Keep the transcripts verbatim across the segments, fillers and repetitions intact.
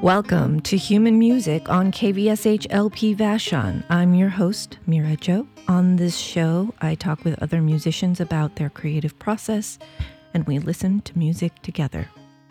Welcome to Human Music on K V S H L P Vashon. I'm your host, Mira Jo. On this show, I talk with other musicians about their creative process, and we listen to music together.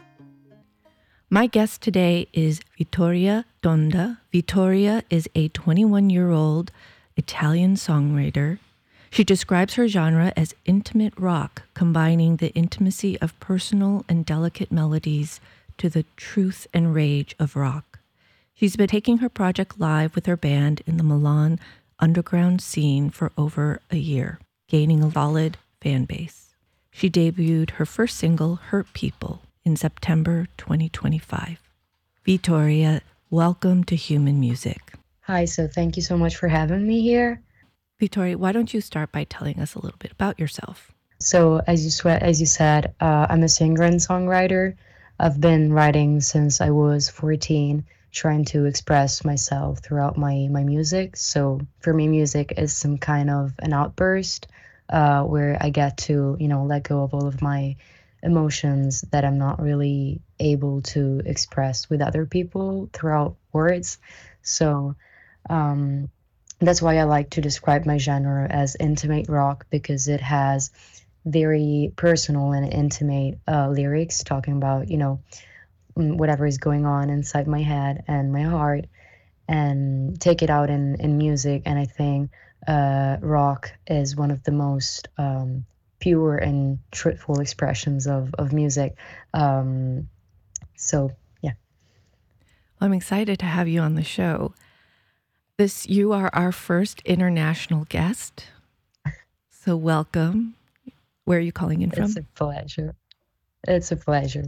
My guest today is Vittoria Donda. Vittoria is a twenty-one-year-old Italian songwriter. She describes her genre as intimate rock, combining the intimacy of personal and delicate melodies to the truth and rage of rock. She's been taking her project live with her band in the Milan underground scene for over a year, gaining a solid fan base. She debuted her first single, Hurt People, in September twenty twenty-five. Vittoria, welcome to Human Music. Hi, so thank you so much for having me here. Vittoria, why don't you start by telling us a little bit about yourself? So as you swe- as you said, uh, I'm a singer and songwriter. I've been writing since I was fourteen, trying to express myself throughout my, my music. So for me, music is some kind of an outburst uh, where I get to, you know, let go of all of my emotions that I'm not really able to express with other people throughout words. So um, that's why I like to describe my genre as intimate rock, because it has very personal and intimate uh, lyrics talking about, you know, whatever is going on inside my head and my heart, and take it out in, in music. And I think uh, rock is one of the most um, pure and truthful expressions of, of music. Um, so, yeah. I'm excited to have you on the show. This, you are our first international guest, so welcome. Where are you calling in from? It's a pleasure. It's a pleasure.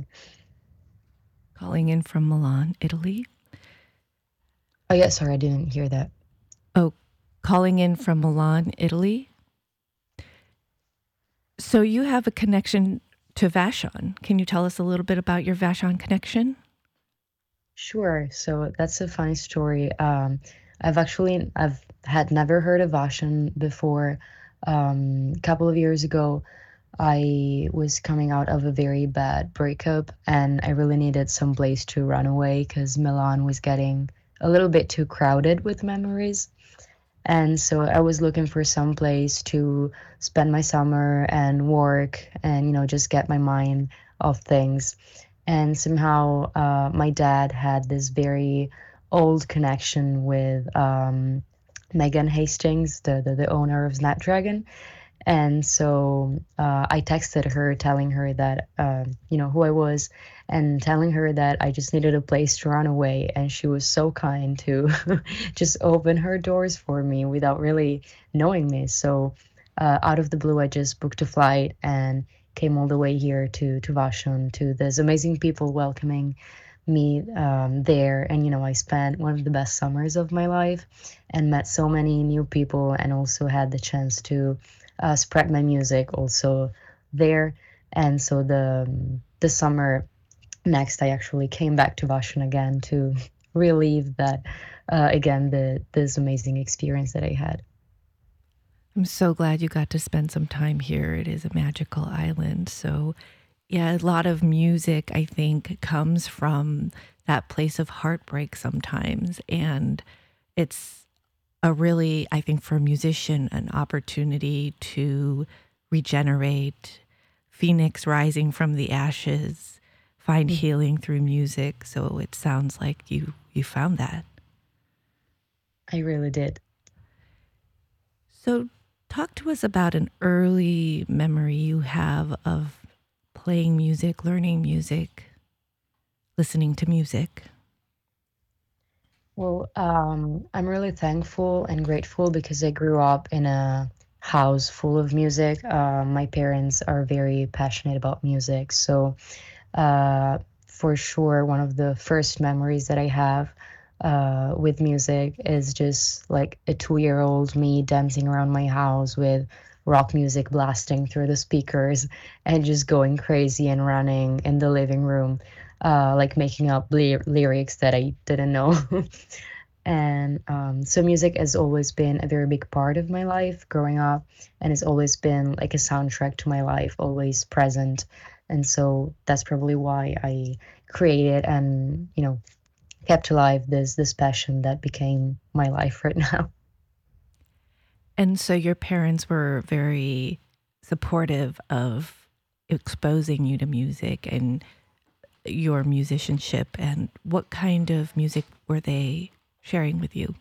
Calling in from Milan, Italy. Oh, yeah, sorry, I didn't hear that. Oh, calling in from Milan, Italy. So you have a connection to Vashon. Can you tell us a little bit about your Vashon connection? Sure. So that's a funny story. Um, I've actually, I've had never heard of Vashon before. Um, a couple of years ago, I was coming out of a very bad breakup, and I really needed some place to run away because Milan was getting a little bit too crowded with memories. And so I was looking for some place to spend my summer and work and, you know, just get my mind off things. And somehow uh, my dad had this very old connection with um, Megan Hastings, the, the, the owner of Snapdragon. And so uh, I texted her telling her that, um, you know, who I was, and telling her that I just needed a place to run away. And she was so kind to just open her doors for me without really knowing me. So uh, out of the blue, I just booked a flight and came all the way here to, to Vashon, to these amazing people welcoming me um, there. And, you know, I spent one of the best summers of my life and met so many new people, and also had the chance to Uh, spread my music also there. And so the the summer next, I actually came back to Vashon again to relive that uh, again the this amazing experience that I had. I'm so glad you got to spend some time here. It is a magical island. So yeah, a lot of music, I think, comes from that place of heartbreak sometimes. And it's a really, I think, for a musician, an opportunity to regenerate, phoenix rising from the ashes, find Mm. healing through music. So it sounds like you you found that. I really did. So talk to us about an early memory you have of playing music, learning music, listening to music. Well, um, I'm really thankful and grateful because I grew up in a house full of music. Uh, my parents are very passionate about music. So, uh, for sure, one of the first memories that I have uh, with music is just like a two year old me dancing around my house with rock music blasting through the speakers and just going crazy and running in the living room, uh, like making up ly- lyrics that I didn't know. And um, so music has always been a very big part of my life growing up, and it's always been like a soundtrack to my life, always present. And so that's probably why I created and, you know, kept alive this this passion that became my life right now. And so your parents were very supportive of exposing you to music and your musicianship. And what kind of music were they sharing with you?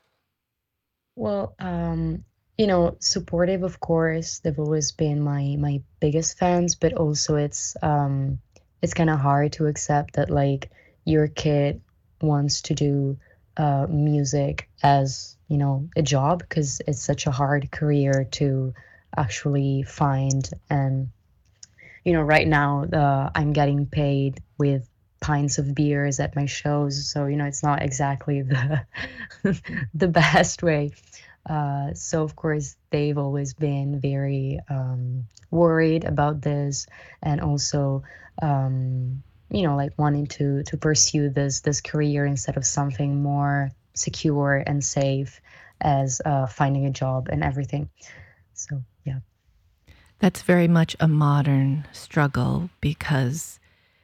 Well, um, you know, supportive, of course. They've always been my my biggest fans, but also it's um it's kind of hard to accept that like your kid wants to do uh music as, you know, a job because it's such a hard career to actually find. And you know, right now uh, I'm getting paid with pints of beers at my shows, so you know, it's not exactly the the best way. Uh, so of course they've always been very um, worried about this, and also um, you know, like wanting to to pursue this this career instead of something more secure and safe as uh, finding a job and everything. So yeah. That's very much a modern struggle because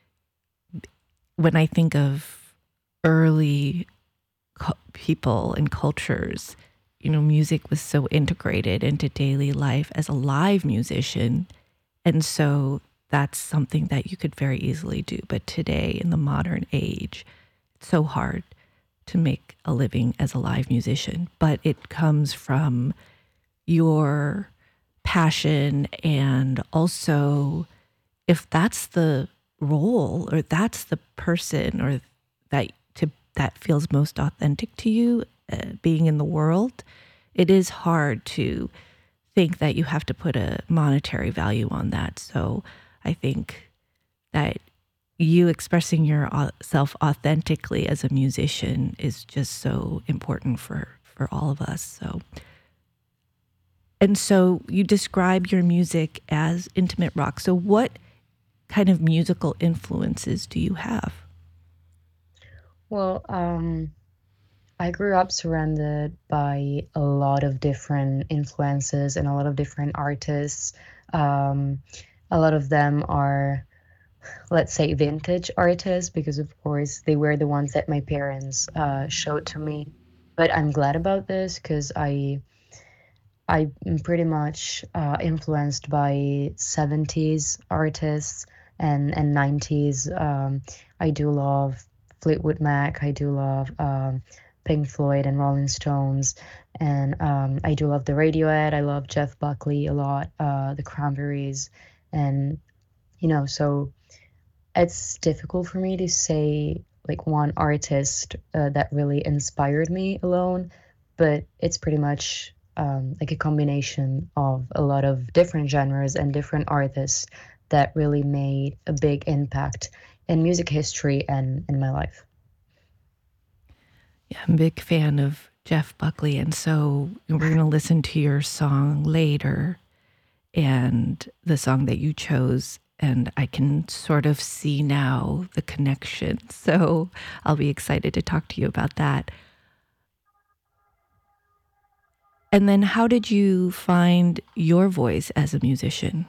when I think of early cu- people and cultures, you know, music was so integrated into daily life as a live musician. And so that's something that you could very easily do. But today, in the modern age, it's so hard to make a living as a live musician. But it comes from your passion, and also if that's the role or that's the person or that to that feels most authentic to you, uh, being in the world, it is hard to think that you have to put a monetary value on that. So I think that you expressing yourself authentically as a musician is just so important for for all of us. So and so you describe your music as intimate rock. So what kind of musical influences do you have? Well, um, I grew up surrounded by a lot of different influences and a lot of different artists. Um, a lot of them are, let's say, vintage artists because, of course, they were the ones that my parents uh, showed to me. But I'm glad about this because I I'm pretty much uh, influenced by seventies artists and and nineties. Um, I do love Fleetwood Mac. I do love um, Pink Floyd and Rolling Stones, and um, I do love the Radiohead. I love Jeff Buckley a lot. Uh, the Cranberries, and you know, so it's difficult for me to say like one artist uh, that really inspired me alone, but it's pretty much um, like a combination of a lot of different genres and different artists that really made a big impact in music history and in my life. Yeah, I'm a big fan of Jeff Buckley. And so we're going to listen to your song later and the song that you chose. And I can sort of see now the connection. So I'll be excited to talk to you about that. And then how did you find your voice as a musician?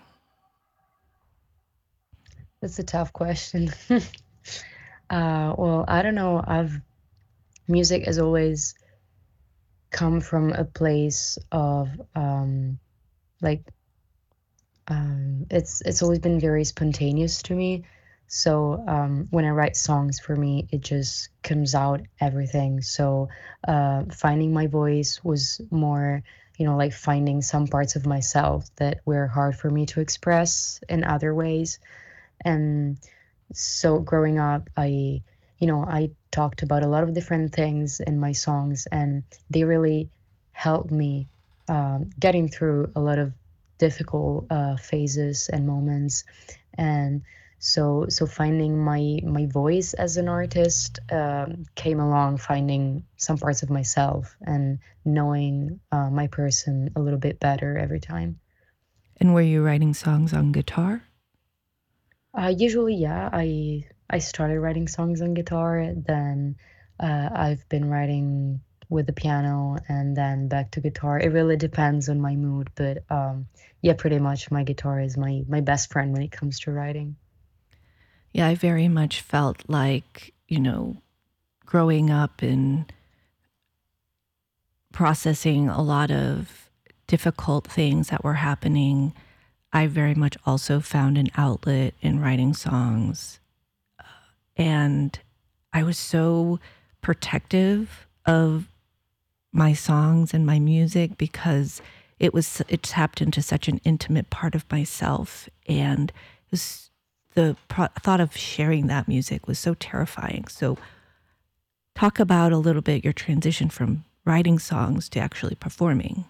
That's a tough question. uh, well, I don't know. I've music has always come from a place of um, like um, it's it's always been very spontaneous to me. So um, when I write songs, for me, it just comes out everything. So uh, finding my voice was more, you know, like finding some parts of myself that were hard for me to express in other ways. And so growing up, I, you know, I talked about a lot of different things in my songs, and they really helped me um, getting through a lot of difficult uh, phases and moments. And so, so finding my my voice as an artist um, came along finding some parts of myself and knowing uh, my person a little bit better every time. And were you writing songs on guitar? Uh, usually, yeah. I I started writing songs on guitar, then uh, I've been writing with the piano, and then back to guitar. It really depends on my mood, but um, yeah, pretty much my guitar is my my best friend when it comes to writing. Yeah, I very much felt like, you know, growing up and processing a lot of difficult things that were happening, I very much also found an outlet in writing songs. And I was so protective of my songs and my music because it was it tapped into such an intimate part of myself, and it was, the pro- thought of sharing that music was so terrifying. So talk about a little bit your transition from writing songs to actually performing.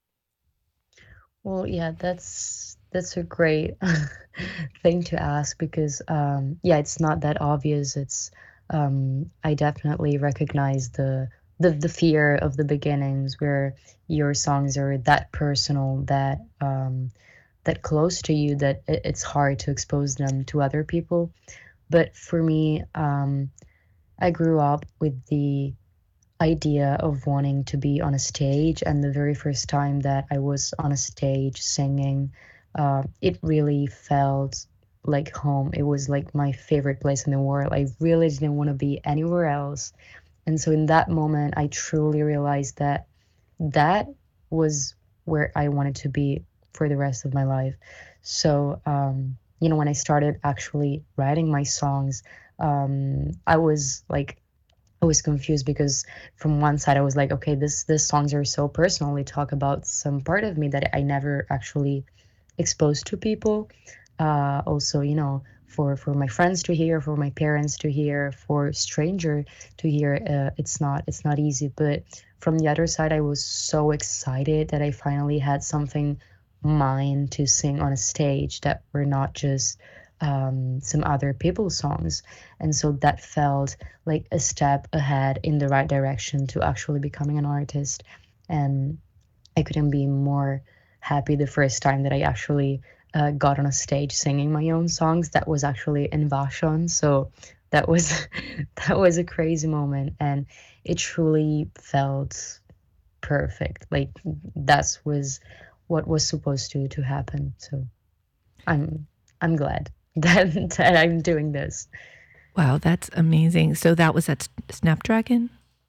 Well, yeah, that's that's a great thing to ask because um yeah, it's not that obvious. It's um I definitely recognize the the the fear of the beginnings where your songs are that personal, that um that close to you that it, it's hard to expose them to other people. But for me, um I grew up with the idea of wanting to be on a stage. And the very first time that I was on a stage singing, uh, it really felt like home. It was like my favorite place in the world. I really didn't want to be anywhere else. And so in that moment, I truly realized that that was where I wanted to be for the rest of my life. So, um, you know, when I started actually writing my songs, um, I was like I was confused because from one side I was like, okay, this this songs are so personal. They talk about some part of me that I never actually exposed to people. Uh, also, you know, for for my friends to hear, for my parents to hear, for stranger to hear, uh, it's not it's not easy. But from the other side, I was so excited that I finally had something mine to sing on a stage that were not just um, some other people's songs. And so that felt like a step ahead in the right direction to actually becoming an artist. And I couldn't be more happy the first time that I actually uh, got on a stage singing my own songs. That was actually in Vashon. So that was that was a crazy moment, and it truly felt perfect. Like that was what was supposed to to happen. So I'm I'm glad that, that I'm doing this. Wow, that's amazing. So that was at Snapdragon?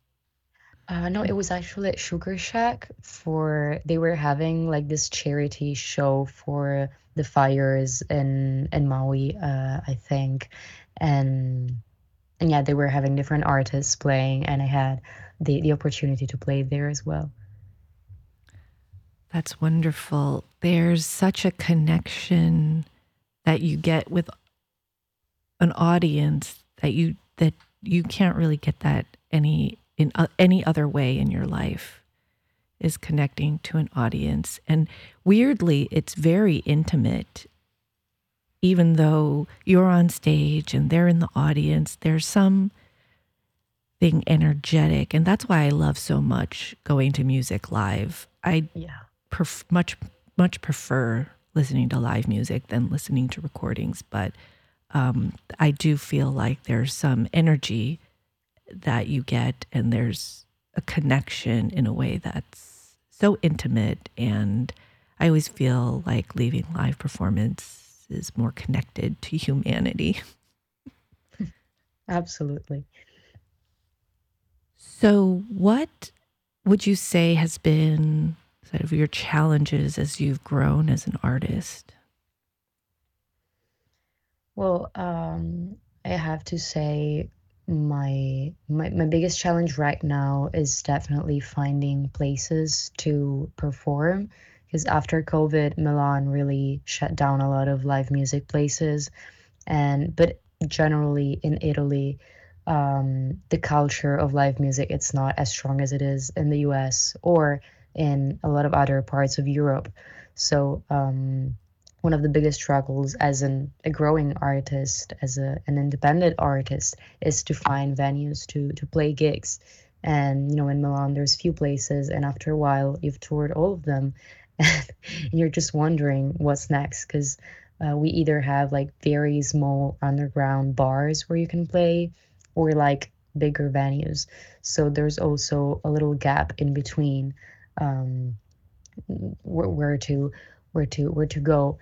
Uh, no, it was actually at Sugar Shack for they were having like this charity show for the fires in in Maui, uh, I think, and and yeah, they were having different artists playing, and I had the the opportunity to play there as well. That's wonderful. There's such a connection that you get with an audience that you that you can't really get that any in uh, any other way in your life, is connecting to an audience. And weirdly, it's very intimate. Even though you're on stage and they're in the audience, there's some thing energetic, and that's why I love so much going to music live. I Yeah. pref- much much prefer listening to live music than listening to recordings, but um, I do feel like there's some energy that you get, and there's a connection in a way that's so intimate. And I always feel like leaving live performance is more connected to humanity. Absolutely. So, what would you say has been sort of your challenges as you've grown as an artist? Well, um, I have to say my, my my biggest challenge right now is definitely finding places to perform because after COVID, Milan really shut down a lot of live music places, and but generally in Italy, um, the culture of live music it's not as strong as it is in the U S or in a lot of other parts of Europe. So um, one of the biggest struggles as an, a growing artist, as a, an independent artist, is to find venues to to play gigs. And you know, in Milan, there's few places, and after a while, you've toured all of them, and you're just wondering what's next because uh, we either have like very small underground bars where you can play, or like bigger venues. So there's also a little gap in between um, where, where to where to where to go.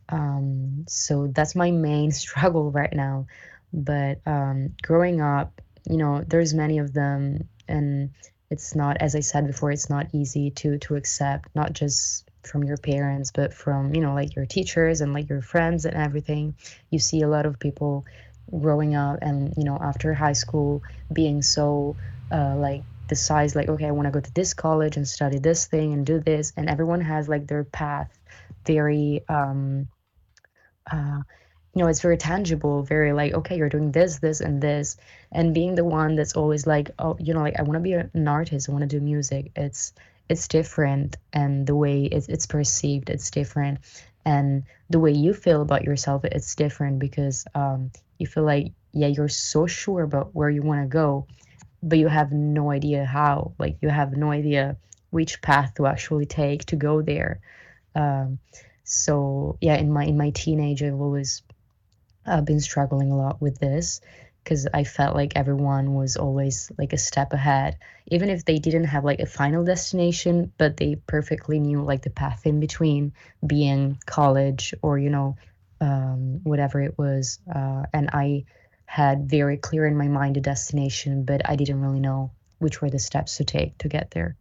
Um, so that's my main struggle right now. But um, growing up, you know, there's many of them, and it's not, as I said before, it's not easy to to accept, not just from your parents, but from, you know, like your teachers and like your friends and everything. You see a lot of people growing up and, you know, after high school being so uh, like decides like, okay, I want to go to this college and study this thing and do this, and everyone has like their path very um uh you know, it's very tangible, very like, okay, you're doing this, this, and this. And being the one that's always like, oh, you know, like I want to be an artist, I want to do music, it's it's different, and the way it's, it's perceived, it's different, and the way you feel about yourself, it's different, because um you feel like, yeah, you're so sure about where you want to go, but you have no idea how, like you have no idea which path to actually take to go there. um so yeah, in my in my teenage, I've always uh, been struggling a lot with this, because I felt like everyone was always like a step ahead, even if they didn't have like a final destination, but they perfectly knew like the path in between, being college or, you know, um, whatever it was. Uh, and I had very clear in my mind a destination, but I didn't really know which were the steps to take to get there.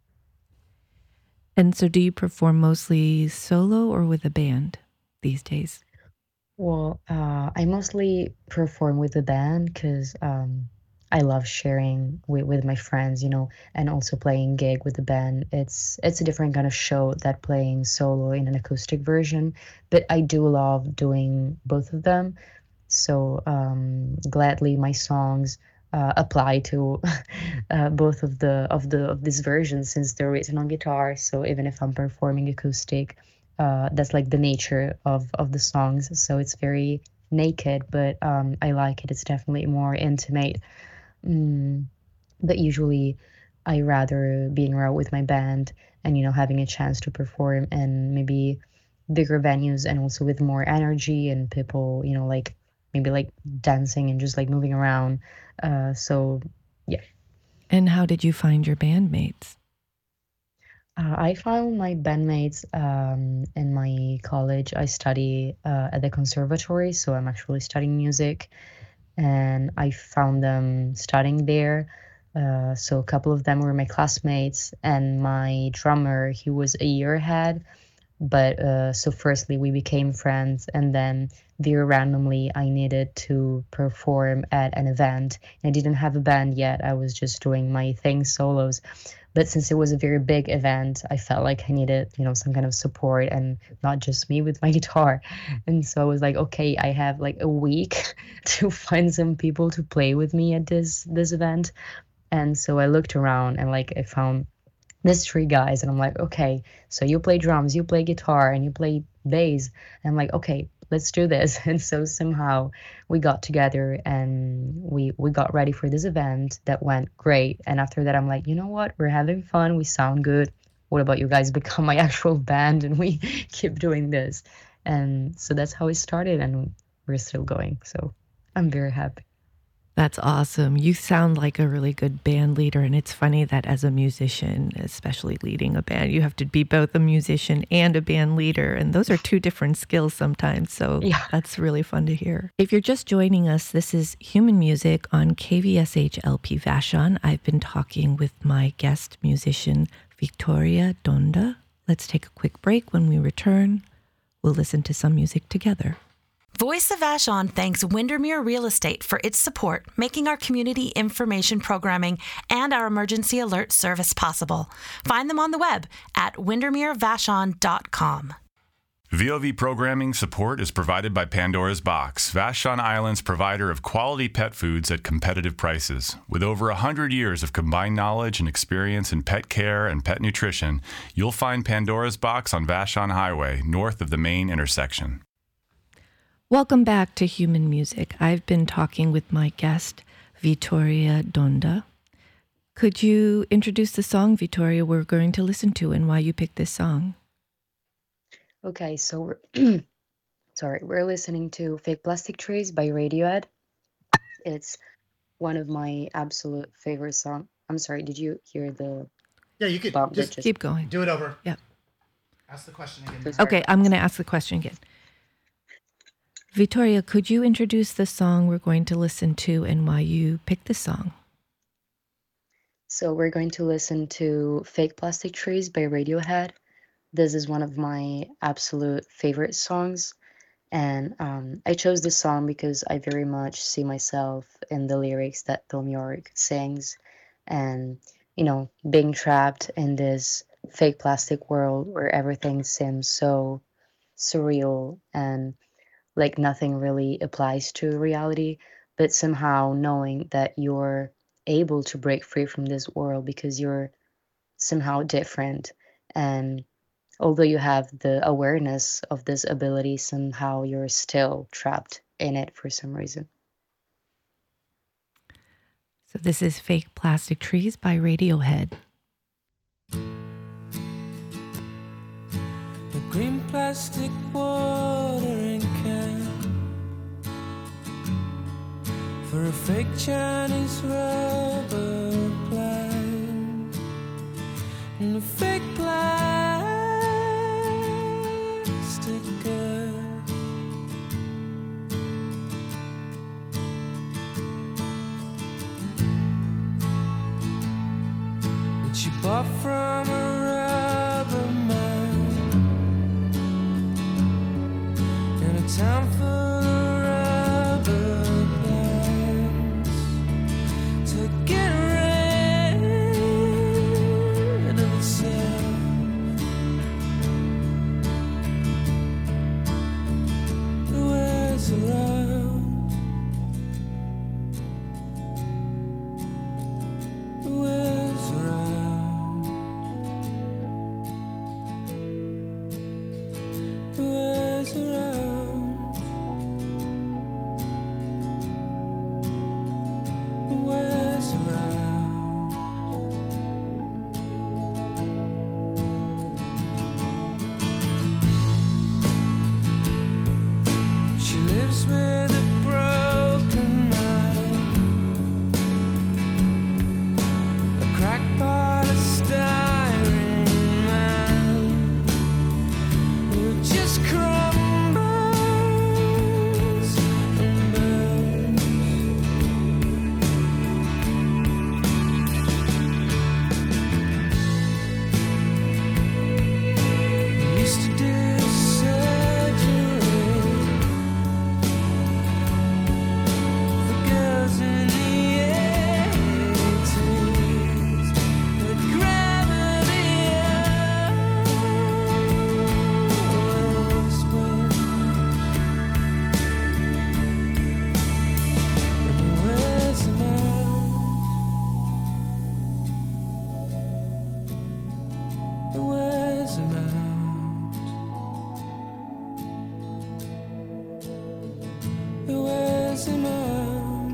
And so do you perform mostly solo or with a band these days? Well, uh, I mostly perform with the band because um, I love sharing with, with my friends, you know, and also playing gig with the band. It's it's a different kind of show that playing solo in an acoustic version, but I do love doing both of them. So um, gladly, my songs uh, apply to uh, both of the of the of these versions, since they're written on guitar. So even if I'm performing acoustic, uh, that's like the nature of of the songs. So it's very naked, but um, I like it. It's definitely more intimate. Mm, but usually, I rather being around with my band and, you know, having a chance to perform and maybe bigger venues, and also with more energy and people, you know, like maybe like dancing and just like moving around. Uh, so yeah. And how did you find your bandmates? Uh, I found my bandmates um, in my college. I study uh, at the conservatory, so I'm actually studying music, and I found them studying there. Uh, so a couple of them were my classmates, and my drummer, he was a year ahead. But uh, so firstly, we became friends, and then very randomly, I needed to perform at an event. I didn't have a band yet. I was just doing my thing solos. But since it was a very big event, I felt like I needed, you know, some kind of support, and not just me with my guitar. And so I was like, okay, I have like a week to find some people to play with me at this this event. And so I looked around, and like I found these three guys, and I'm like, okay, so you play drums, you play guitar, and you play bass. And I'm like, okay, let's do this. And so somehow we got together, and we we got ready for this event that went great. And after that, I'm like, you know what, we're having fun, we sound good, what about you guys become my actual band, and we keep doing this. And so that's how it started, and we're still going, so I'm very happy. That's awesome. You sound like a really good band leader. And it's funny that as a musician, especially leading a band, you have to be both a musician and a band leader. And those are two different skills sometimes. So Yeah. that's really fun to hear. If you're just joining us, this is Human Music on K V S H L P Vashon. I've been talking with my guest musician, Victoria Donda. Let's take a quick break. When we return, we'll listen to some music together. Voice of Vashon thanks Windermere Real Estate for its support, making our community information programming and our emergency alert service possible. Find them on the web at windermere vashon dot com. V O V programming support is provided by Pandora's Box, Vashon Island's provider of quality pet foods at competitive prices. With over one hundred years of combined knowledge and experience in pet care and pet nutrition, you'll find Pandora's Box on Vashon Highway, north of the main intersection. Welcome back to Human Music. I've been talking with my guest, Victoria Donda. Could you introduce the song, Victoria, we're going to listen to, and why you picked this song? Okay, so we're sorry, we're listening to Fake Plastic Trees by Radiohead. It's one of my absolute favorite songs. I'm sorry, did you hear the Yeah, you could bump that just just Keep going. do it over. Yep. Ask the question again. Sorry. Okay, I'm going to ask the question again. Victoria, could you introduce the song we're going to listen to and why you picked the song? So we're going to listen to Fake Plastic Trees by Radiohead. This is one of my absolute favorite songs. And um, I chose this song because I very much see myself in the lyrics that Thom Yorke sings. And, you know, being trapped in this fake plastic world where everything seems so surreal and like nothing really applies to reality, but somehow knowing that you're able to break free from this world because you're somehow different. And although you have the awareness of this ability, somehow you're still trapped in it for some reason. So this is Fake Plastic Trees by Radiohead. The green plastic watering can for a fake Chinese rubber plant and a fake plastic girl. That she bought from a rubber man in a town full of rubber plants to get rid of itself. Who is around? Who is around? Who is around? Who is around? She lives with a broken mind, a cracked polystyrene man who just crumbles and burns. We used to do surgery for girls in the eighties, but gravity always wins. And where's the man? Where's the man? Where's the man?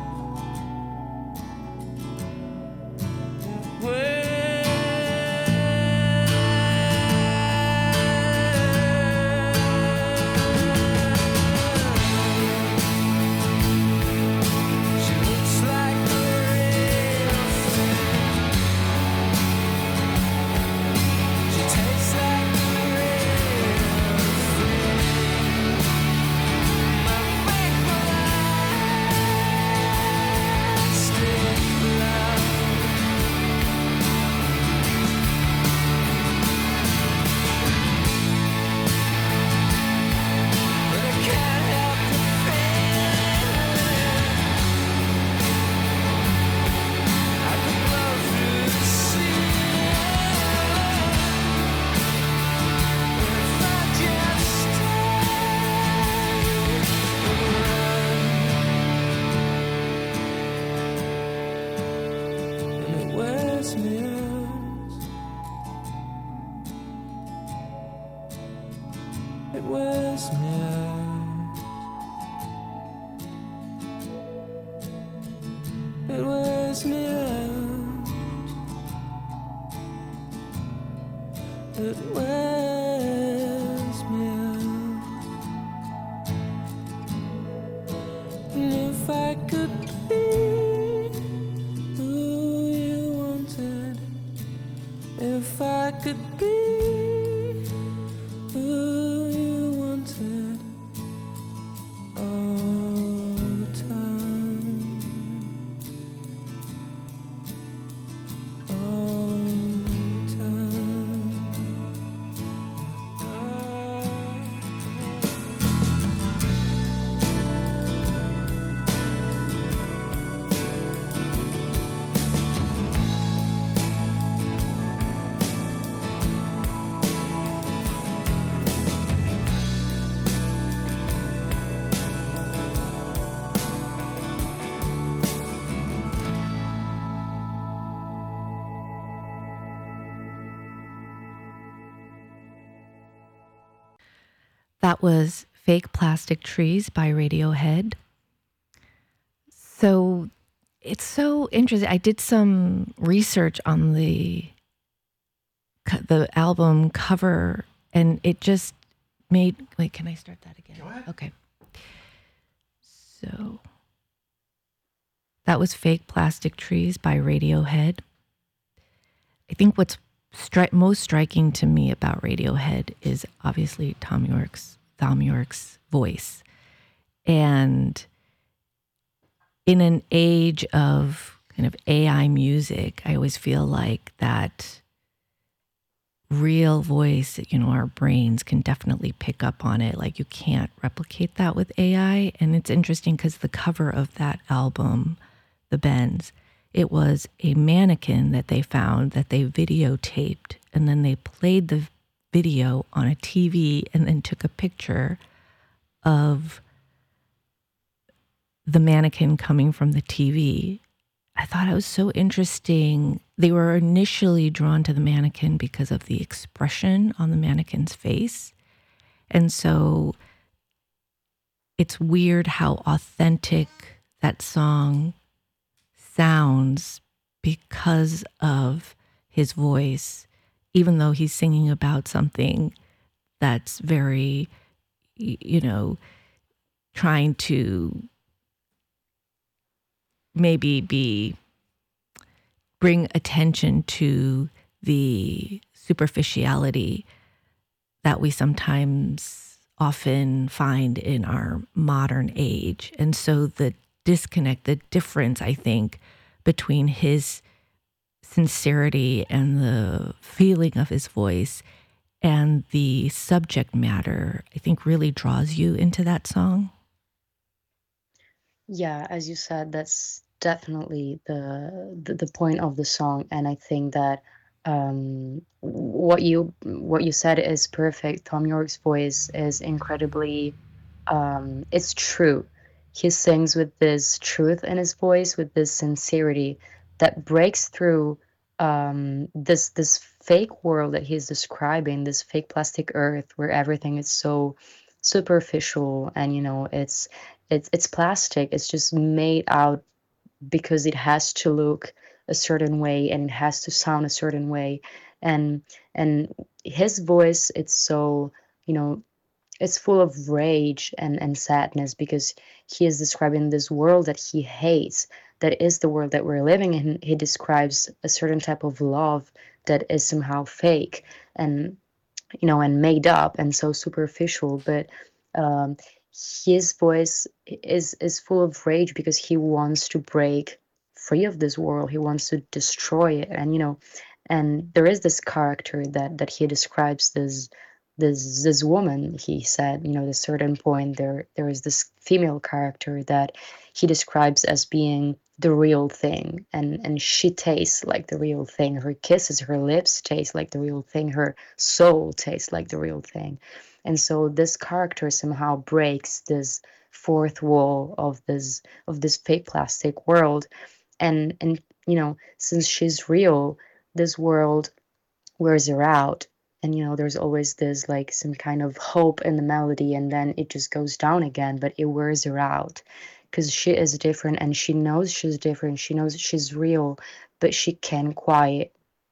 She looks like a real thing. She tastes like a real thing. My fake plastic love. But I can't help the feeling. I could blow through the ceiling if I just stayed around. And it wears me out. It wears me out. It wears me out. It wears me out. And if I could be who you wanted, if I could be who you wanted, That was Fake Plastic Trees by Radiohead. So it's so interesting. I did some research on the the album cover, and it just made... Wait, can I start that again? Go ahead. Okay. So that was Fake Plastic Trees by Radiohead. I think what's stri- most striking to me about Radiohead is obviously Thom Yorke's, Thom Yorke's voice. And in an age of kind of A I music, I always feel like that real voice, you know, our brains can definitely pick up on it. Like you can't replicate that with A I. And it's interesting because the cover of that album, The Bends, it was a mannequin that they found that they videotaped, and then they played the video on a T V and then took a picture of the mannequin coming from the T V. I thought it was so interesting. They were initially drawn to the mannequin because of the expression on the mannequin's face. And so it's weird how authentic that song sounds because of his voice, even though he's singing about something that's very, you know, trying to maybe be bring attention to the superficiality that we sometimes often find in our modern age. And so the disconnect, the difference, I think, between his sincerity and the feeling of his voice and the subject matter, I think really draws you into that song. Yeah, as you said, that's definitely the the, the point of the song, and I think that um, what you what you said is perfect. Thom Yorke's voice is incredibly, um, it's true. He sings with this truth in his voice, with this sincerity that breaks through um, this this fake world that he's describing, this fake plastic earth where everything is so superficial, and you know it's it's it's plastic. It's just made out because it has to look a certain way and it has to sound a certain way, and and his voice, it's so, you know, it's full of rage and, and sadness because he is describing this world that he hates, that is the world that we're living in. He describes a certain type of love that is somehow fake and, you know, and made up and so superficial. But um, his voice is is full of rage because he wants to break free of this world. He wants to destroy it. And, you know, and there is this character that that he describes, this this this woman. He said, you know, at a certain point there there is this female character that he describes as being the real thing, and and she tastes like the real thing. Her kisses, her lips taste like the real thing. Her soul tastes like the real thing. And so this character somehow breaks this fourth wall of this of this fake plastic world, and and you know, since she's real, this world wears her out. And you know, there's always this like some kind of hope in the melody, and then it just goes down again, but it wears her out because she is different, and she knows she's different. She knows she's real, but she can't quite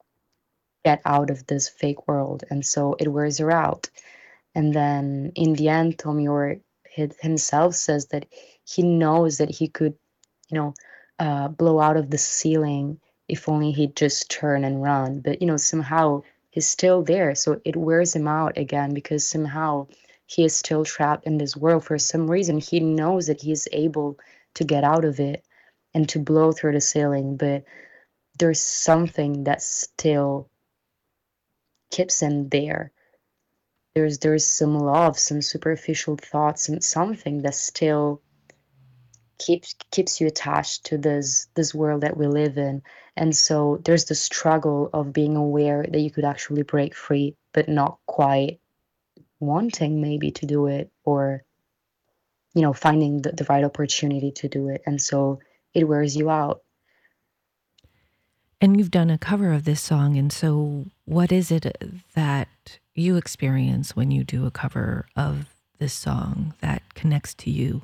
get out of this fake world, and so it wears her out. And then in the end, Thom Yorke himself says that he knows that he could, you know, uh, blow out of the ceiling if only he'd just turn and run. But, you know, somehow he's still there. So it wears him out again because somehow he is still trapped in this world. For some reason, he knows that he's able to get out of it and to blow through the ceiling. But there's something that still keeps him there. There's there's some love, some superficial thoughts, and something that still keeps keeps you attached to this this world that we live in. And so there's the struggle of being aware that you could actually break free, but not quite wanting maybe to do it, or you know, finding the, the right opportunity to do it. And so it wears you out. And you've done a cover of this song, and so what is it that you experience when you do a cover of this song that connects to you?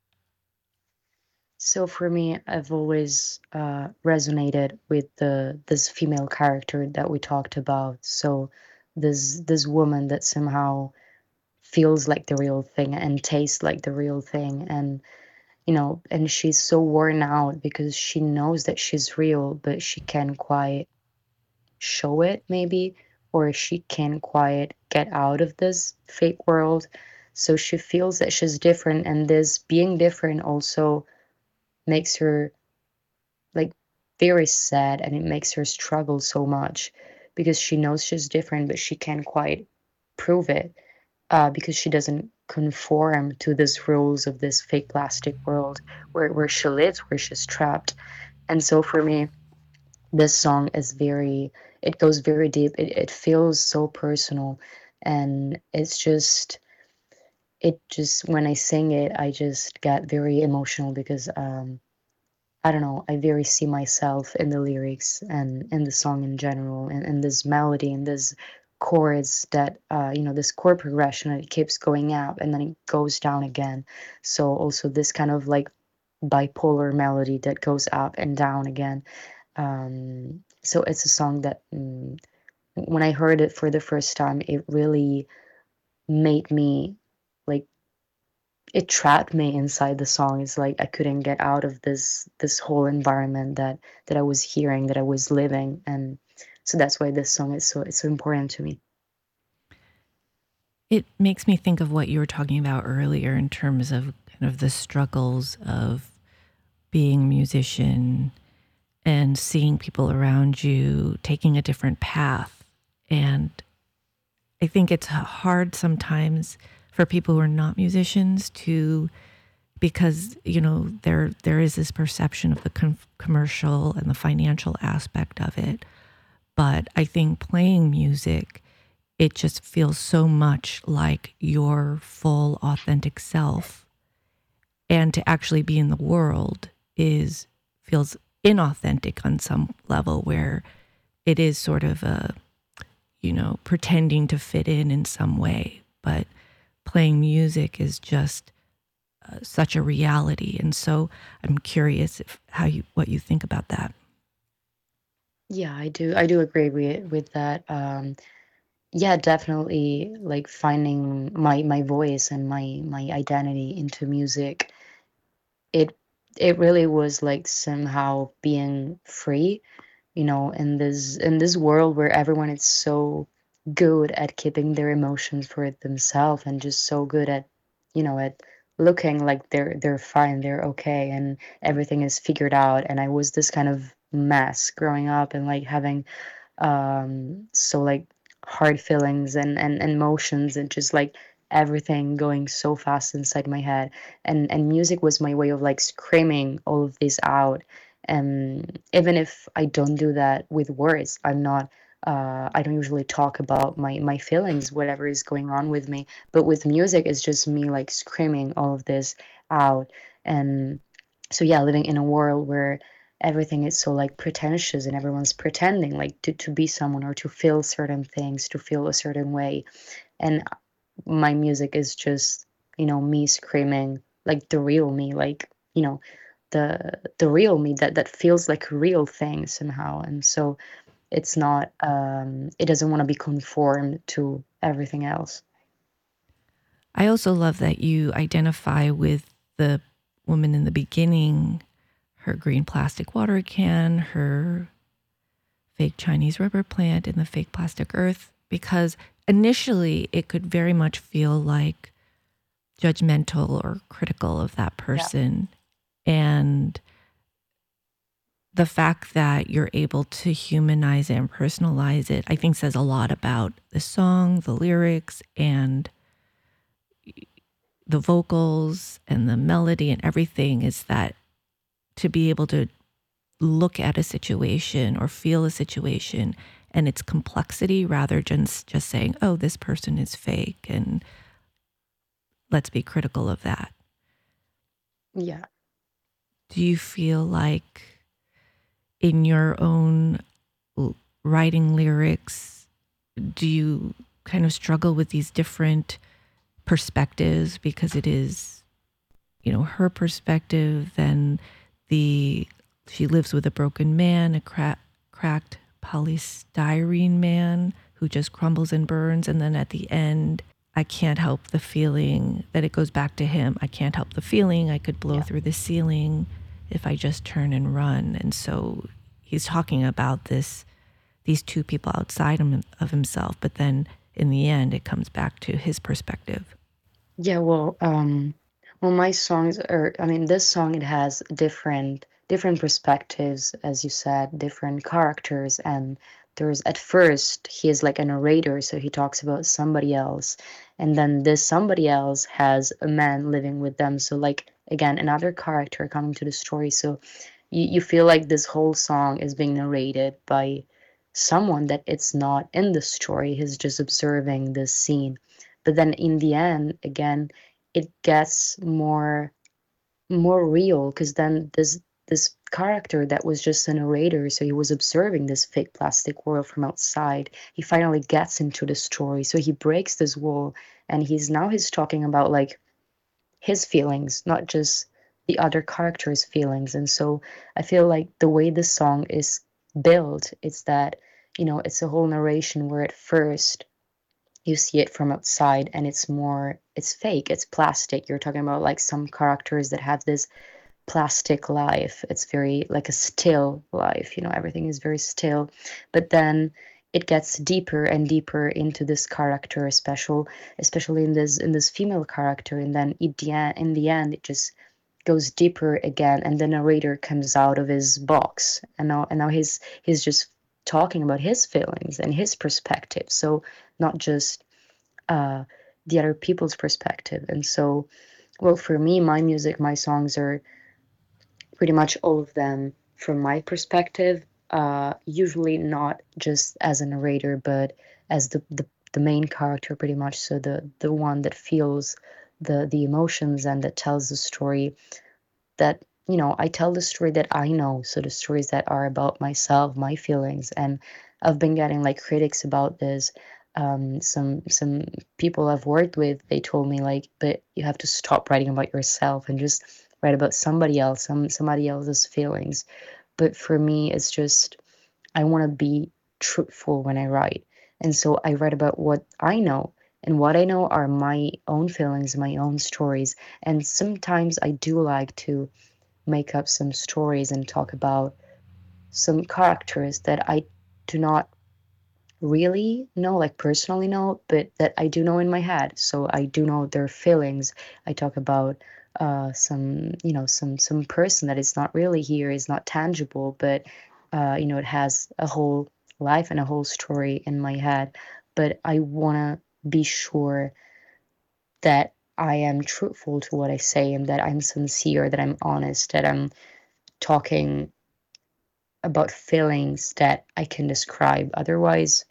So for me, I've always uh, resonated with the this female character that we talked about. So this this woman that somehow feels like the real thing and tastes like the real thing, and you know, and she's so worn out because she knows that she's real, but she can't quite show it, maybe, or she can't quite get out of this fake world. So she feels that she's different, and this being different also makes her like very sad, and it makes her struggle so much because she knows she's different, but she can't quite prove it uh, because she doesn't conform to these rules of this fake plastic world where, where she lives, where she's trapped. And so for me, this song is very, it goes very deep. It, it feels so personal. And it's just, it just, when I sing it, I just get very emotional because, um, I don't know, I very see myself in the lyrics and in the song in general, and, and this melody and this chords that, uh, you know, this chord progression, it keeps going up and then it goes down again. So also this kind of like bipolar melody that goes up and down again. Um, so it's a song that mm, when I heard it for the first time, it really made me like it trapped me inside the song. It's like I couldn't get out of this this whole environment that that I was hearing, that I was living, and so that's why this song is so it's so important to me. It makes me think of what you were talking about earlier in terms of kind of the struggles of being a musician and seeing people around you taking a different path. And I think it's hard sometimes for people who are not musicians to, because, you know, there there is this perception of the com- commercial and the financial aspect of it. But I think playing music, it just feels so much like your full authentic self. And to actually be in the world is feels inauthentic on some level, where it is sort of a, you know, pretending to fit in in some way. But playing music is just uh, such a reality. And so I'm curious if how you what you think about that. Yeah, I do. I do agree with with that. Um, yeah, definitely. Like finding my my voice and my my identity into music. It it really was like somehow being free, you know, in this in this world where everyone is so good at keeping their emotions for it themselves and just so good at, you know, at looking like they're they're fine, they're okay, and everything is figured out. And I was this kind of mess growing up and like having um so like hard feelings and and and emotions and just like everything going so fast inside my head, and and music was my way of like screaming all of this out. And even if I don't do that with words, I'm not uh, I don't usually talk about my my feelings, whatever is going on with me, but with music it's just me like screaming all of this out. And so yeah, living in a world where everything is so like pretentious and everyone's pretending like to, to be someone or to feel certain things, to feel a certain way. And my music is just, you know, me screaming like the real me, like, you know, the the real me that that feels like a real thing somehow. And so it's not um it doesn't want to be conformed to everything else. I also love that you identify with the woman in the beginning, her green plastic water can, her fake Chinese rubber plant, and the fake plastic earth, because initially it could very much feel like judgmental or critical of that person. Yeah. And the fact that you're able to humanize it and personalize it, I think says a lot about the song, the lyrics, and the vocals and the melody and everything, is that to be able to look at a situation or feel a situation and its complexity rather than just, just saying, oh, this person is fake and let's be critical of that. Yeah. Do you feel like in your own writing lyrics, do you kind of struggle with these different perspectives, because it is, you know, her perspective, then the she lives with a broken man, a cra- cracked polystyrene man who just crumbles and burns, and then at the end, I can't help the feeling that it goes back to him. I can't help the feeling I could blow yeah. through the ceiling if I just turn and run. And so he's talking about this, these two people outside of himself, but then in the end, it comes back to his perspective. Yeah, well, um, well, my songs are, I mean, this song, it has different, different perspectives, as you said, different characters. And there's, at first, he is like a narrator, so he talks about somebody else. And then this somebody else has a man living with them. So like, again, another character coming to the story. So you, you feel like this whole song is being narrated by someone that it's not in the story. He's just observing this scene. But then in the end, again, it gets more more real, because then this this character that was just a narrator, so he was observing this fake plastic world from outside, he finally gets into the story. So he breaks this wall, and he's now he's talking about like his feelings, not just the other character's feelings. And so I feel like the way this song is built, it's that, you know, it's a whole narration where at first you see it from outside and it's more, it's fake, it's plastic. You're talking about like some characters that have this plastic life. It's very like a still life, you know, everything is very still. But then it gets deeper and deeper into this character, especially especially in this in this female character. And then in the end, in the end, it just goes deeper again, and the narrator comes out of his box, and now and now he's he's just talking about his feelings and his perspective, so not just uh the other people's perspective. And so, well, for me, my music, my songs are pretty much all of them from my perspective, uh usually not just as a narrator, but as the the, the main character, pretty much. So the the one that feels the the emotions and that tells the story that, you know, I tell the story that I know. So the stories that are about myself, my feelings. And I've been getting like critics about this. Um, some some people I've worked with, they told me like, but you have to stop writing about yourself and just write about somebody else, some somebody else's feelings. But for me, it's just, I want to be truthful when I write. And so I write about what I know. And what I know are my own feelings, my own stories. And sometimes I do like to make up some stories and talk about some characters that I do not really know, like personally know, but that I do know in my head. So I do know their feelings. I talk about uh, some, you know, some some person that is not really here, is not tangible, but, uh, you know, it has a whole life and a whole story in my head. But I want to be sure that I am truthful to what I say, and that I'm sincere, that I'm honest, that I'm talking about feelings that I can describe. Otherwise,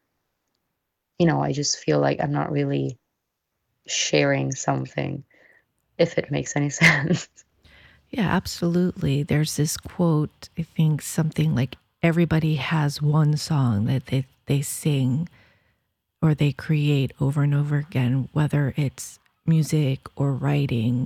you know, I just feel like I'm not really sharing something, if it makes any sense. Yeah, absolutely. There's this quote, I think something like, everybody has one song that they, they sing or they create over and over again, whether it's music or writing.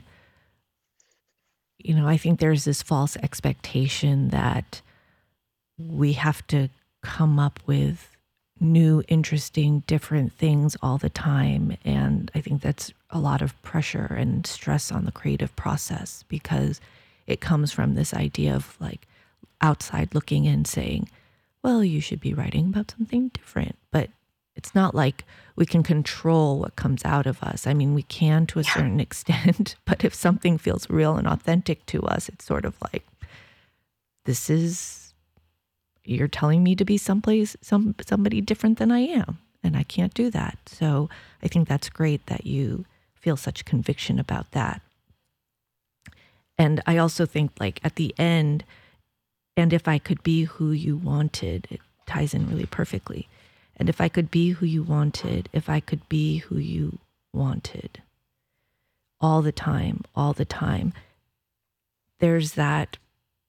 You know, I think there's this false expectation that we have to come up with new, interesting, different things all the time. And I think that's a lot of pressure and stress on the creative process, because it comes from this idea of like outside looking in saying, well, you should be writing about something different. But it's not like we can control what comes out of us. I mean, we can to a certain extent, but if something feels real and authentic to us, it's sort of like, this is, you're telling me to be someplace, some somebody different than I am, and I can't do that. So I think that's great that you feel such conviction about that. And I also think like at the end, and if I could be who you wanted, it ties in really perfectly. And if I could be who you wanted, if I could be who you wanted, all the time, all the time, there's that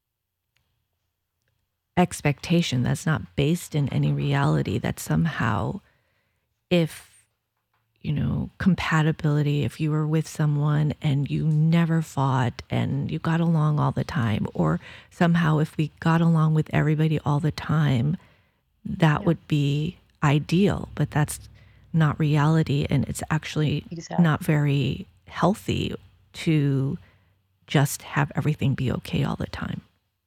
expectation that's not based in any reality that somehow if you know, compatibility, if you were with someone and you never fought and you got along all the time, or somehow if we got along with everybody all the time, that yeah. would be ideal, but that's not reality, and it's actually exactly. not very healthy to just have everything be okay all the time.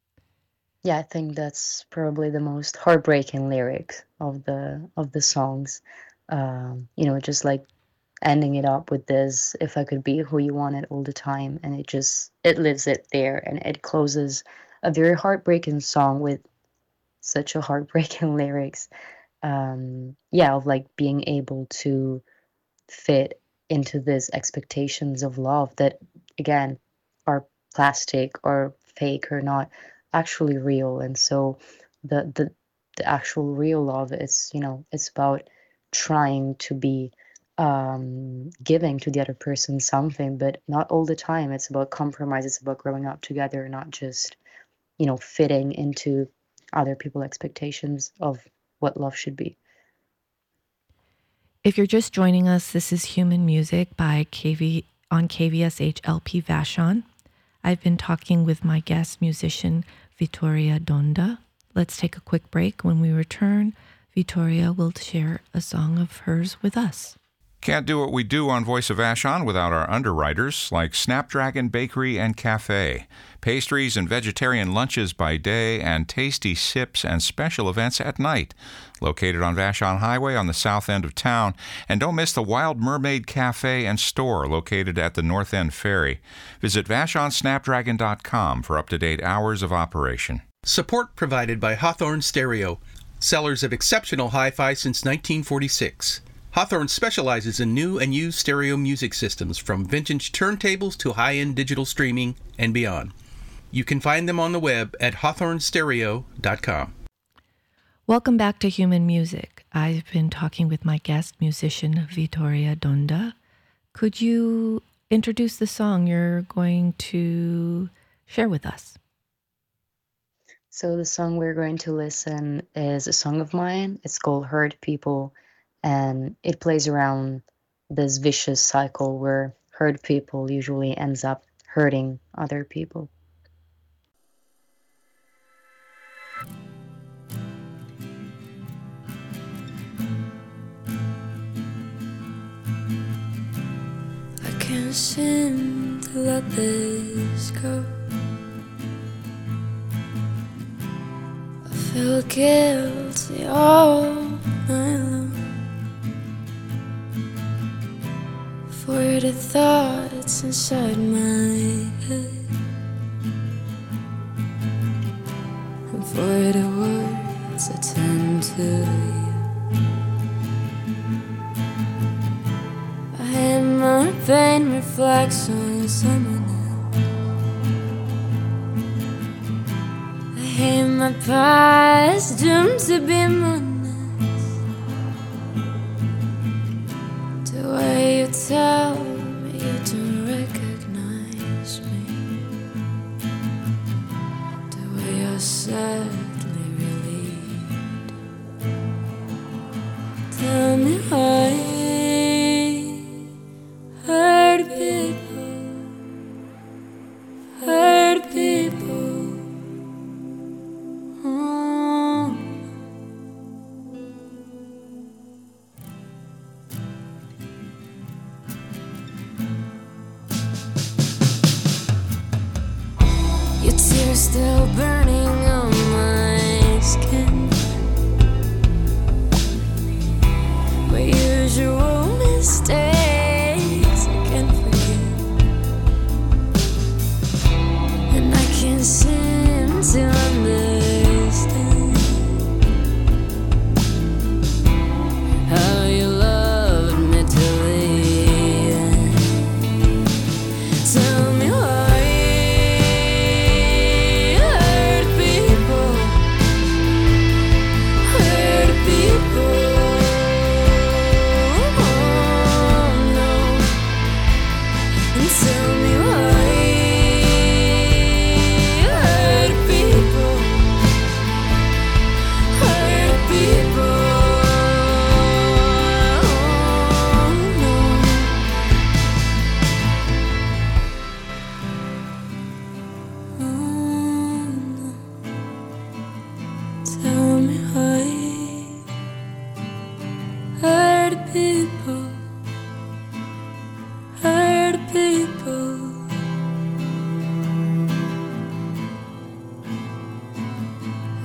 Yeah, I think that's probably the most heartbreaking lyrics of the of the songs. Um, you know, just like ending it up with this, if I could be who you wanted all the time, and it just, it lives it there, and it closes a very heartbreaking song with such a heartbreaking lyrics. Um, yeah, of like being able to fit into these expectations of love that, again, are plastic or fake or not actually real. And so the the the actual real love is, you know, it's about trying to be um giving to the other person something, but not all the time. It's about compromise. It's about growing up together, not just, you know, fitting into other people's expectations of what love should be. If you're just joining us, this is Human Music by K V on K V S H L P Vashon. I've been talking with my guest musician, Vittoria Donda. Let's take a quick break. When we return, Vittoria will share a song of hers with us. Can't do what we do on Voice of Vashon without our underwriters like Snapdragon Bakery and Cafe. Pastries and vegetarian lunches by day and tasty sips and special events at night. Located on Vashon Highway on the south end of town. And don't miss the Wild Mermaid Cafe and store located at the North End Ferry. Visit Vashon Snapdragon dot com for up-to-date hours of operation. Support provided by Hawthorne Stereo, sellers of exceptional hi-fi since nineteen forty-six. Hawthorne specializes in new and used stereo music systems, from vintage turntables to high-end digital streaming and beyond. You can find them on the web at hawthorne stereo dot com. Welcome back to Human Music. I've been talking with my guest musician, Vittoria Donda. Could you introduce the song you're going to share with us? So the song we're going to listen is a song of mine. It's called Hurt People. And it plays around this vicious cycle where hurt people usually ends up hurting other people. I can't seem to let this go. I feel guilty all night long for the thoughts inside my head, and for the words I tend to you. I hate my pain reflects on someone else. I hate my past doomed to be my way you tell me you don't recognize me, the way you're sadly relieved. Tell me why hurt people, hurt people. Oh. Your tears still burning on my skin. My usual mistakes I can't forget, and I can't seem to understand how you loved me till the end. Tell me why Tell me why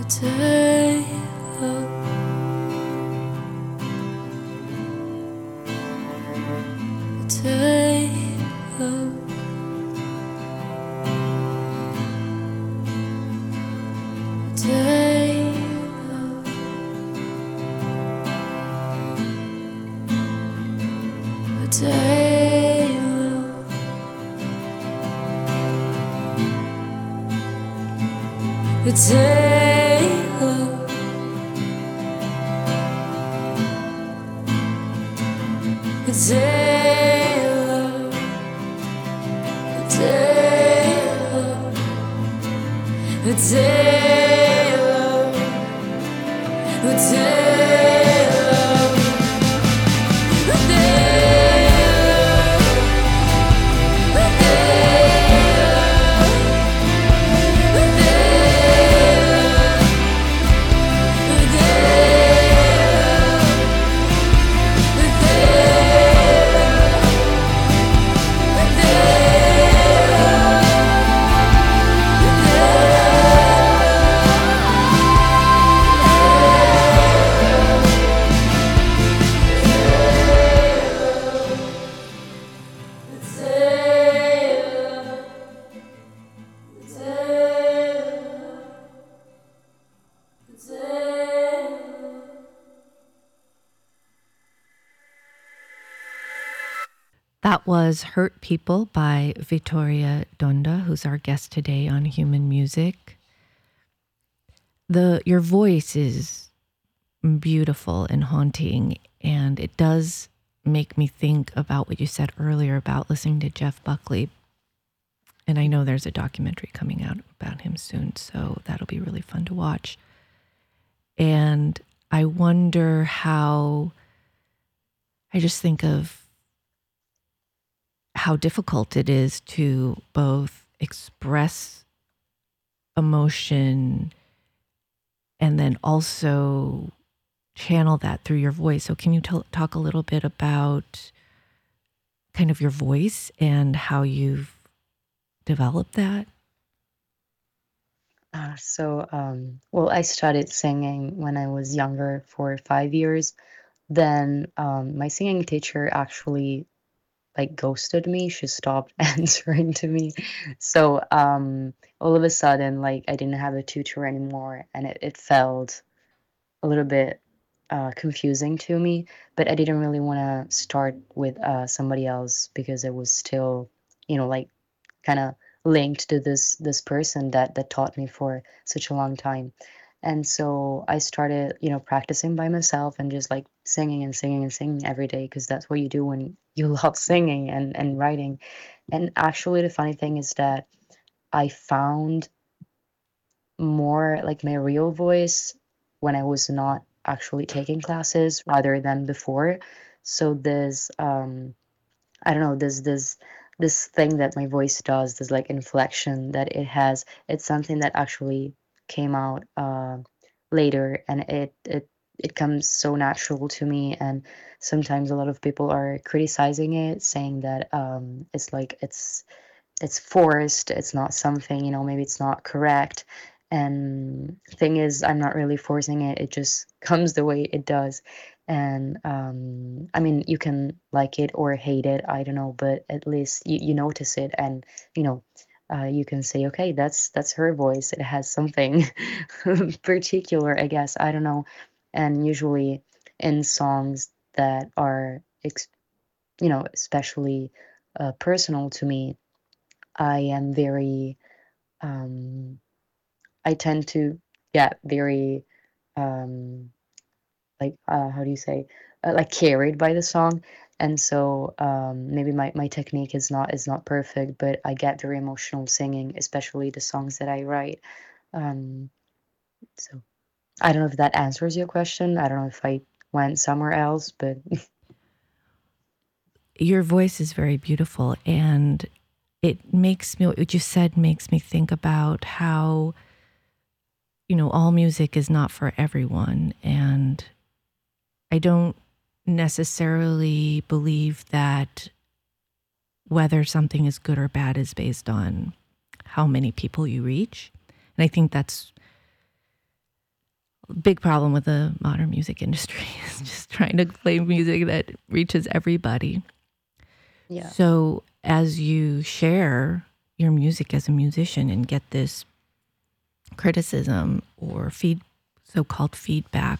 That was Hurt People by Vittoria Donda, who's our guest today on Human Music. The your voice is beautiful and haunting, and it does make me think about what you said earlier about listening to Jeff Buckley. And I know there's a documentary coming out about him soon, so that'll be really fun to watch. And I wonder how, I just think of how difficult it is to both express emotion and then also channel that through your voice. So can you t- talk a little bit about kind of your voice and how you've developed that? Uh, so, um, well, I started singing when I was younger for five years. Then um, my singing teacher actually like ghosted me. She stopped answering to me. So um, all of a sudden, like I didn't have a tutor anymore, and it, it felt a little bit uh, confusing to me. But I didn't really want to start with uh, somebody else because it was still, you know, like kind of linked to this this person that that taught me for such a long time. And so I started, you know, practicing by myself and just like singing and singing and singing every day because that's what you do when you love singing and, and writing. And actually, the funny thing is that I found more like my real voice when I was not actually taking classes rather than before. So there's, um, I don't know, there's this this thing that my voice does, this like inflection that it has. It's something that actually came out uh, later, and it it it comes so natural to me. And sometimes a lot of people are criticizing it, saying that um, it's like it's it's forced, it's not something, you know, maybe it's not correct. And thing is, I'm not really forcing it, it just comes the way it does. And um, I mean, you can like it or hate it, I don't know, but at least you, you notice it, and you know, uh, you can say, okay, that's that's her voice, it has something particular, I guess, I don't know. And usually in songs that are ex- you know, especially uh, personal to me, I am very um, I tend to get very um, like uh, how do you say uh, like carried by the song. And so um, maybe my, my technique is not is not perfect, but I get very emotional singing, especially the songs that I write. um, so I don't know if that answers your question. I don't know if I went somewhere else, but Your voice is very beautiful, and it makes me, what you said makes me think about how, you know, all music is not for everyone. And I don't necessarily believe that whether something is good or bad is based on how many people you reach. And I think that's big problem with the modern music industry is just trying to play music that reaches everybody. Yeah. So as you share your music as a musician and get this criticism or feed, so-called feedback,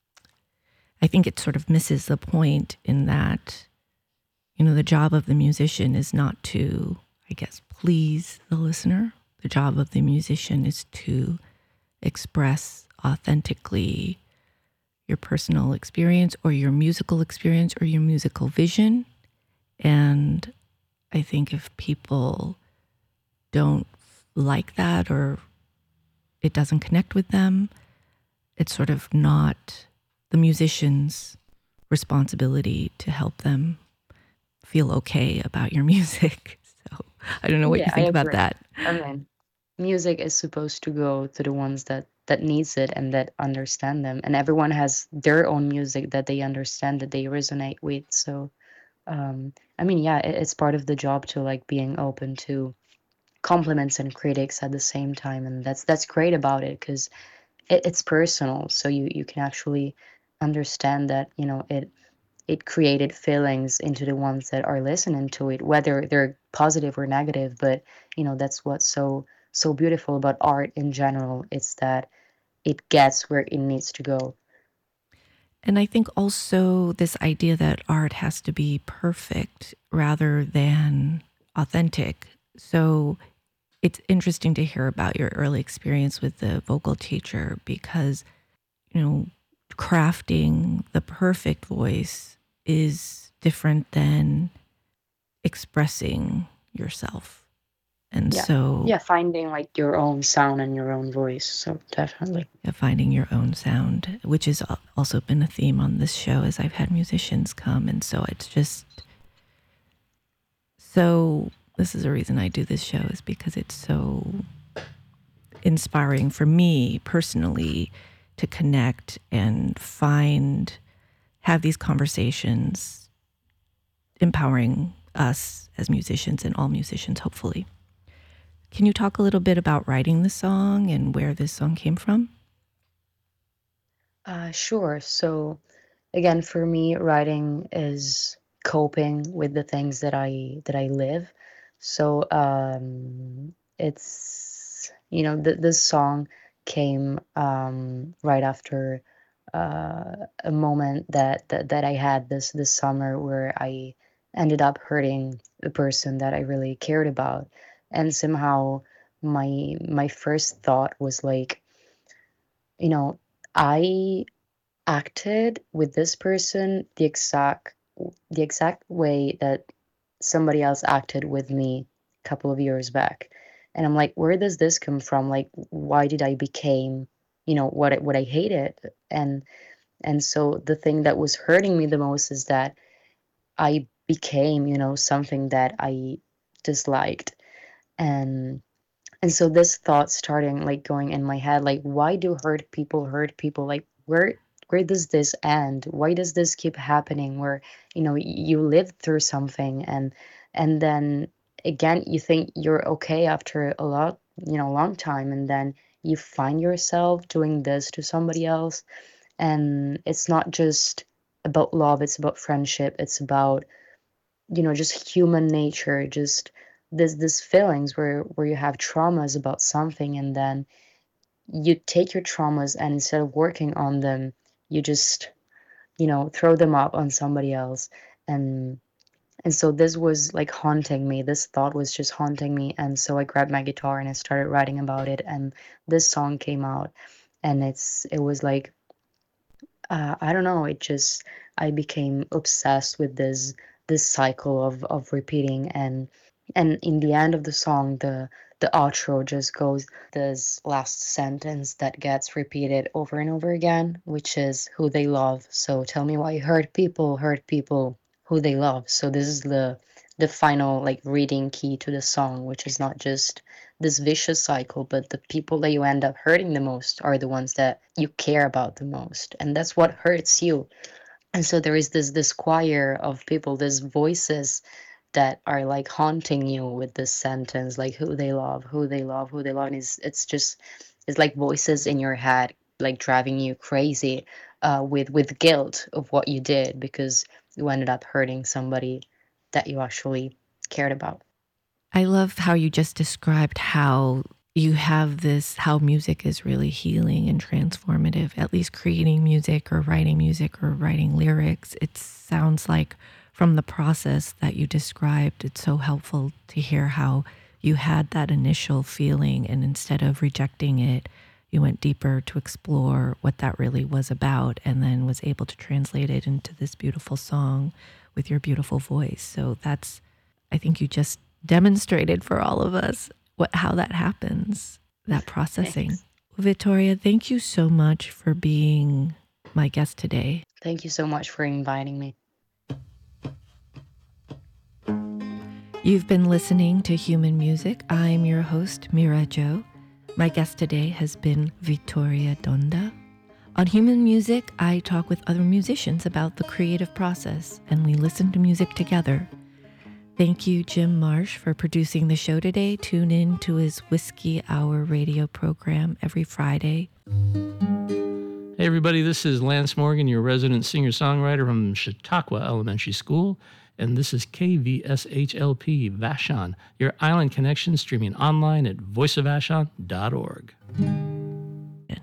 I think it sort of misses the point in that, you know, the job of the musician is not to, I guess, please the listener. The job of the musician is to express authentically your personal experience or your musical experience or your musical vision. And I think if people don't like that or it doesn't connect with them, it's sort of not the musician's responsibility to help them feel okay about your music. So I don't know what Yeah, you I think about agree. that. I mean, music is supposed to go to the ones that that needs it and that understand them, and everyone has their own music that they understand, that they resonate with. So um I mean, yeah, it, it's part of the job to like being open to compliments and critics at the same time, and that's that's great about it because it, it's personal, so you you can actually understand that, you know, it it created feelings into the ones that are listening to it, whether they're positive or negative. But you know, that's what's so so beautiful about art in general. It's that it gets where it needs to go. And I think also this idea that art has to be perfect rather than authentic. So it's interesting to hear about your early experience with the vocal teacher because, you know, crafting the perfect voice is different than expressing yourself. And Yeah. so Yeah, finding like your own sound and your own voice. So definitely. yeah, finding your own sound, which has al- also been a theme on this show as I've had musicians come. And so it's just so, this is a reason I do this show, is because it's so inspiring for me personally to connect and find, have these conversations, empowering us as musicians and all musicians, hopefully. Can you talk a little bit about writing the song and where this song came from? Uh, sure. So again, for me, writing is coping with the things that I that I live. So um, it's, you know, th- this song came um, right after uh, a moment that, that that I had this this summer where I ended up hurting a person that I really cared about, and somehow my my first thought was like, you know, I acted with this person the exact the exact way that somebody else acted with me a couple of years back. And I'm like, where does this come from? Like, why did I became, you know, what I, what I hated? And and so the thing that was hurting me the most is that I became, you know, something that I disliked. And and so this thought starting like going in my head, like, why do hurt people hurt people? Like, where where does this end? Why does this keep happening? Where, you know, you lived through something, and and then again you think you're okay after a lot, you know, long time, and then you find yourself doing this to somebody else. And it's not just about love, it's about friendship, it's about, you know, just human nature, just this this feelings where where you have traumas about something, and then you take your traumas and instead of working on them, you just, you know, throw them up on somebody else. and and so this was like haunting me, this thought was just haunting me, and so I grabbed my guitar and I started writing about it, and this song came out. And it's it was like, uh, I don't know, it just, I became obsessed with this this cycle of of repeating. and and in the end of the song, the the outro just goes this last sentence that gets repeated over and over again, which is who they love. So tell me why you hurt people, hurt people who they love. So this is the the final like reading key to the song, which is not just this vicious cycle, but the people that you end up hurting the most are the ones that you care about the most, and that's what hurts you. And so there is this this choir of people, these voices that are like haunting you with this sentence, like who they love, who they love, who they love. And it's it's just, it's like voices in your head like driving you crazy uh, with with guilt of what you did because you ended up hurting somebody that you actually cared about. I love how you just described how you have this, how music is really healing and transformative, at least creating music or writing music or writing lyrics. It sounds like from the process that you described, it's so helpful to hear how you had that initial feeling and instead of rejecting it, you went deeper to explore what that really was about and then was able to translate it into this beautiful song with your beautiful voice. So that's, I think you just demonstrated for all of us what how that happens, that processing. Thanks. Victoria, thank you so much for being my guest today. Thank you so much for inviting me. You've been listening to Human Music. I'm your host, Mira Jo. My guest today has been Victoria Donda. On Human Music, I talk with other musicians about the creative process, and we listen to music together. Thank you, Jim Marsh, for producing the show today. Tune in to his Whiskey Hour radio program every Friday. Hey, everybody, this is Lance Morgan, your resident singer-songwriter from Chautauqua Elementary School, and this is K V S H L P Vashon, your island connection streaming online at voice of vashon dot org.